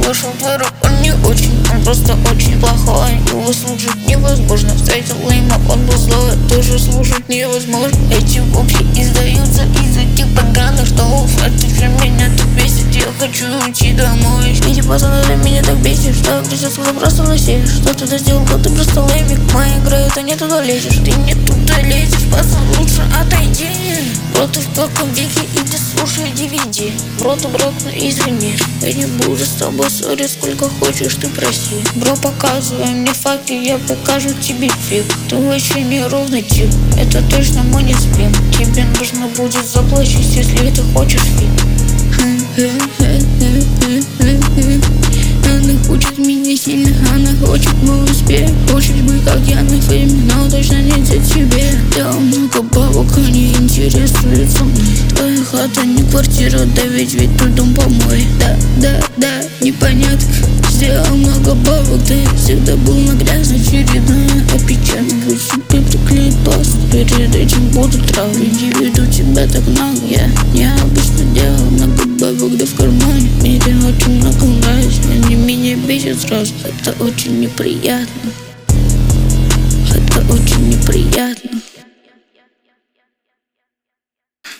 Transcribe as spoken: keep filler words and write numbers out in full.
слышал, твой рэп, он не очень, он просто очень плохой. Его слушать невозможно, встретил лейма, он был злой, тоже слушать невозможно. Эти вопли издаются из этих поганых штов. Это все меня так бесит, я хочу уйти домой. Эти пацаны для меня так бесит, что кричат, когда просто лысеешь. Что ты сделал, когда ты просто леймик? Моя игра, это не туда лезешь, ты не туда лезешь, пацан, лучше отойди. Бро, ты в каком веке, иди слушай ди ви ди. Бро, ты брат, ну извини, я не буду с тобой ссорить, сколько хочешь ты проси. Бро, показывай мне факты, я покажу тебе фиг. Ты вообще неровный тип, это точно мы не спим. Тебе нужно будет заплатить, если ты хочешь фиг. Она хочет меня сильно, она хочет мой успех. Хочет быть как я на фильме, но точно не за тебе. Я много бабок, они интересуются мной. Твоя хата не квартира, да ведь ведь тут дом помой. Да, да, да, непонятно. Сделал много бабок, ты всегда был на грязной очередная опечатка. Тебе приклеит пост, перед этим буду травить. Не веду тебя так много, я необычно делал много бабок, да в кармане. Мне очень много нравится, они меня бесят сразу. Это очень неприятно, это очень неприятно.